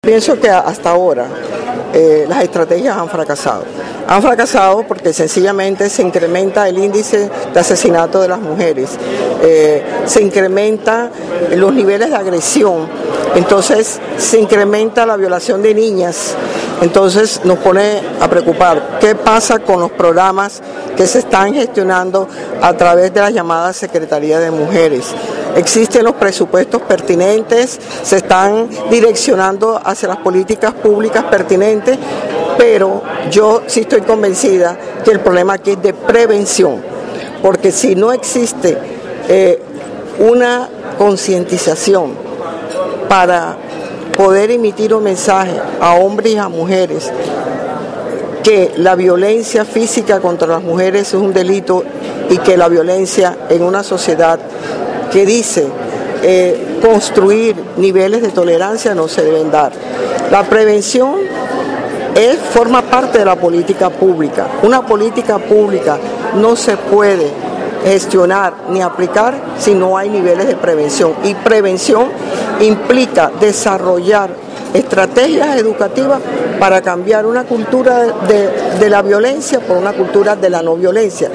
Pienso que hasta ahora las estrategias han fracasado. Han fracasado porque sencillamente se incrementa el índice de asesinato de las mujeres, se incrementa los niveles de agresión, entonces se incrementa la violación de niñas. Entonces nos pone a preocupar qué pasa con los programas que se están gestionando a través de la llamada Secretaría de Mujeres. Existen los presupuestos pertinentes, se están direccionando hacia las políticas públicas pertinentes, pero yo sí estoy convencida que el problema aquí es de prevención, porque si no existe una concientización para poder emitir un mensaje a hombres y a mujeres que la violencia física contra las mujeres es un delito y que la violencia en una sociedad que dice construir niveles de tolerancia no se deben dar. La prevención forma parte de la política pública. Una política pública no se puede gestionar ni aplicar si no hay niveles de prevención. Y prevención implica desarrollar estrategias educativas para cambiar una cultura de la violencia por una cultura de la no violencia.